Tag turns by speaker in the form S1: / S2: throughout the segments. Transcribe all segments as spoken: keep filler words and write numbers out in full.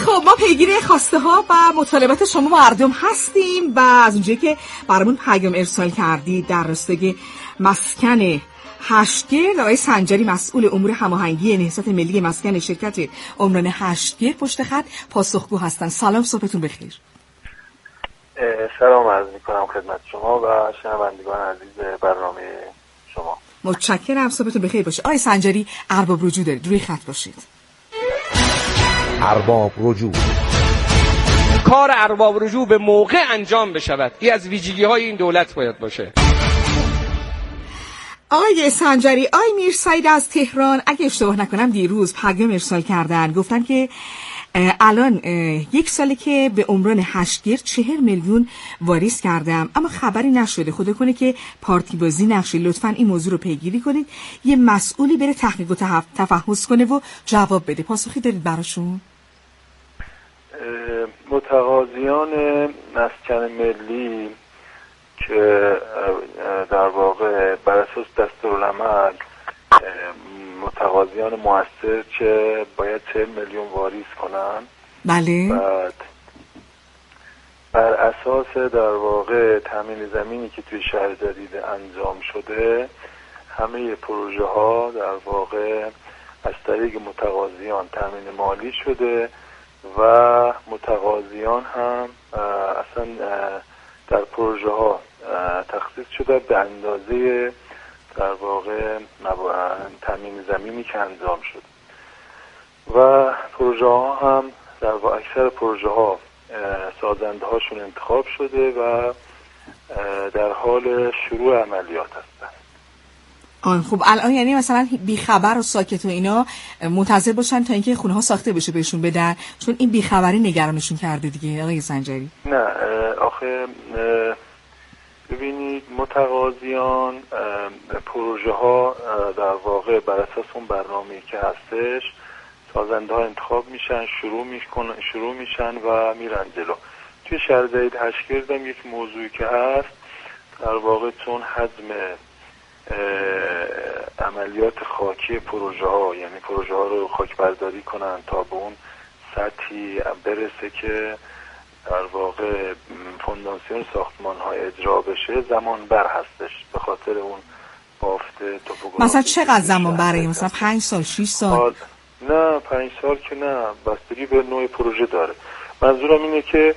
S1: خب ما پیگیر خواسته ها و مطالبات شما مردم هستیم و از اونجایی که برامون پیام ارسال کردید در راستای مسکن هشتگرد، آقای سنجری مسئول امور هماهنگی نهضت ملی مسکن شرکت عمران هشتگرد پشت خط پاسخگو هستن. سلام، صبحتون بخیر.
S2: سلام عرض می‌کنم خدمت شما و شنوندگان عزیز برنامه شما.
S1: متشکرم، صبحتون بخیر باشه. آقای سنجری ارباب رجوع دارید، روی خط باشید.
S3: ارباب رجوع،
S4: کار ارباب رجوع به موقع انجام بشود، این از ویژگی‌های این دولت باید باشه.
S1: آقای سنجری، آقای میرسعید از تهران اگه اشتباه نکنم دیروز پیام ارسال کردن، گفتن که الان یک ساله که به عمران هشتگرد چهر میلیون واریز کردم اما خبری نشده. خدا کنه که پارتی بازی نشه. لطفاً این موضوع رو پیگیری کنید، یه مسئولی بره تحقیق و تفحص کنه و جواب بده. پاسخی دارید براشون؟
S2: متقاضیان مسکن ملی که در واقع بر اساس دستورالعمل متقاضیان موثر که باید چهل میلیون واریز کنن،
S1: بله،
S2: بعد بر اساس در واقع تامین زمینی که توی شهر جدید انجام شده، همه پروژه ها در واقع از طریق متقاضیان تامین مالی شده و متقاضیان هم اصلا در پروژه ها تخصیص شده به اندازه در واقع تامین زمینی که انجام شد و پروژه ها هم در واقع اکثر پروژه ها سازنده هاشون انتخاب شده و در حال شروع عملیات هستن.
S1: آن خب الان یعنی مثلا بیخبر و ساکت و اینا منتظر باشن تا اینکه خونه ها ساخته بشه بهشون بدن، چون این بیخبری نگرانشون کرده دیگه آقای سنجری؟
S2: نه آخه ببینید، متقاضیان پروژه ها در واقع بر اساس اون برنامه‌ای که هستش سازنده ها انتخاب میشن، شروع میکنن شروع میشن و میرن جلو. توی شهر جدید هشتگرد هم یک موضوعی که هست در واقع چون حجم عملیات خاکی پروژه ها، یعنی پروژه ها رو خاک برداری کنن تا به اون سطحی برسه که در واقع فونداسیون ساختمان ها اجرا بشه، زمان بر هستش به خاطر اون بافت توپوگرافی.
S1: مثلا چقدر زمان بره؟ مثلا پنج سال، شش سال؟
S2: نه پنج سال که نه، بستگی به نوع پروژه داره. منظورم اینه که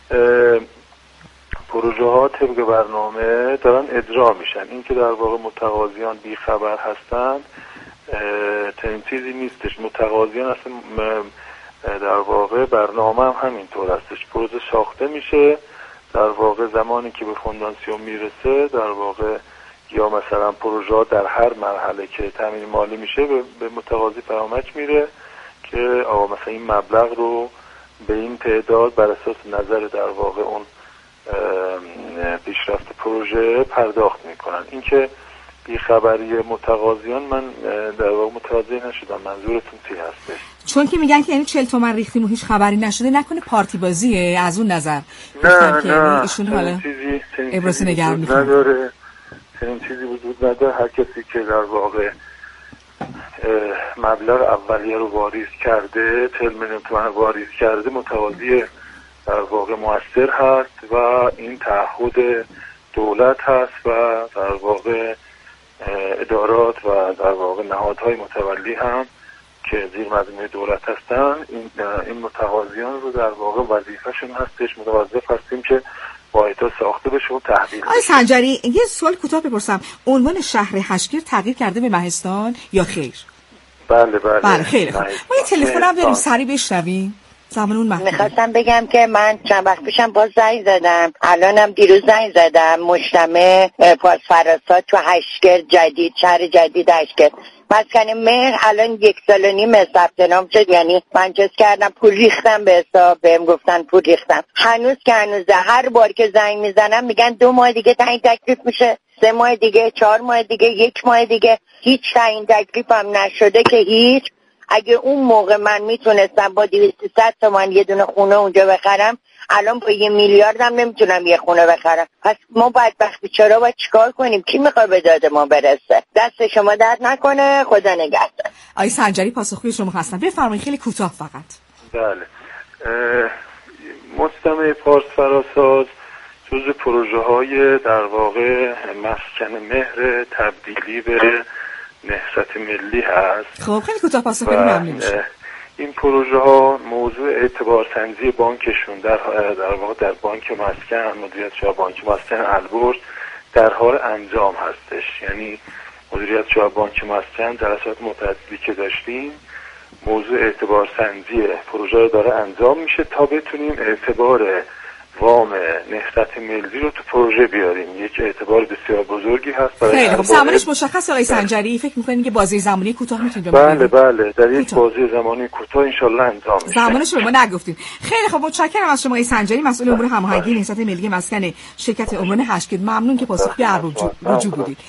S2: پروژه ها طبق برنامه دارن اجرا میشن. این که در واقع متقاضیان بیخبر هستند چنین چیزی نیستش. متقاضیان اصلا در واقع برنامه هم همینطور هستش. پروژه ساخته میشه، در واقع زمانی که به فونداسیون میرسه در واقع یا مثلا پروژه ها در هر مرحله که تامین مالی میشه به متقاضی پیامک میره که آقا مثلا این مبلغ رو به این تعداد بر اساس نظر در واقع اون پیشرفت پروژه پرداخت میکنن. این که بیخبری متقاضیان، من در واقع متوجه نشدم منظورتون چی هستش.
S1: چون که میگن که یعنی چهل تومن ریختیم و هیچ خبری نشده، نکنه پارتی بازیه؟ از اون نظر
S2: نه
S1: که
S2: نه
S1: ایشون حالا
S2: چیزی
S1: ابراز نگرانی
S2: نداره. چنین چیزی وجود نداره. هر کسی که در واقع مبلغ اولیه رو واریز کرده، چهل میلیون تومان واریز کرده، متقاضی در واقع مؤثر هست و این تعهد دولت هست و در واقع ادارات و در واقع نهادهای متولی هم که زیر مجموعه دولت هستن این این متقاضیان رو در واقع وظیفه‌شون هستش متوظف هستیم که واحدها ساخته بشه و تحویل بشه.
S1: آقای سنجری یه سوال کوتاه بپرسم، عنوان شهر هشتگرد تغییر کرده به مهستان یا خیر؟
S2: بله بله
S1: بله خیلی خوب. ما یه تلفن هم داریم سریع بشنویم. زمانون محدوده.
S5: میخواستم بگم که من چند وقت پیشم باز زنگ زدم، الانم دیروز زنگ زدم، مجتمع پاس فراسات تو هشتگرد جدید، شهر جدید هشتگرد مسکن مهر الان یک سال و نیم ثبت نام شد. یعنی من چیز کردم پول ریختم به حساب، بهم گفتن پول ریختم. هنوز که هنوزه هر بار که زنگ میزنم میگن دو ماه دیگه تعیین تکلیف میشه، سه ماه دیگه، چهار ماه دیگه، یک ماه دیگه. هیچ تعیین تکلیف هم نشده که هیچ. اگه اون موقع من میتونستم با دویست صد تومان یه دونه خونه اونجا بخرم، الان با یه میلیارد هم نمیتونم یه خونه بخرم. پس ما بدبخت بیچارا باید چیکار کنیم؟ کی میخواد به داد ما برسه؟ دست شما درد نکنه، خدا نگهدار.
S1: آقای سنجری پاسخگوی شما هستم، بفرمایید خیلی کوتاه فقط.
S2: بله مجتمع پارس فراساز جز پروژه های در واقع مسکن مهر تبدیلی به نهضت ملی هست.
S1: خب خیلی کوتاه پاسخ بدید ممنون میشم.
S2: این پروژه ها موضوع اعتبار سنجی بانکشون در در واقع در بانک مسکن، مدیریت شاه بانک مسکن البرز در حال انجام هستش. یعنی مدیریت شاه بانک مسکن جلسات متعددی که داشتیم موضوع اعتبار سنجی پروژه رو داره انجام میشه تا بتونیم اعتبار وام نهضت ملی رو تو پروژه بیاریم. یک اعتبار بسیار بزرگی هست برای
S1: خیلی خب زمانش مشخص آقای سنجری، فکر می‌کنین که بازه زمانی کوتاه میتونید
S2: بله بله در یک بازه زمانی کوتاه ان شاءالله انجام میشه.
S1: زمانش رو ما نگفتیم. خیلی خب متشکرم از شما آقای سنجری، مسئول امور هماهنگی نهضت ملی مسکن شرکت عمران هشتگیر. ممنون که پاسخگوی رجوع بودید.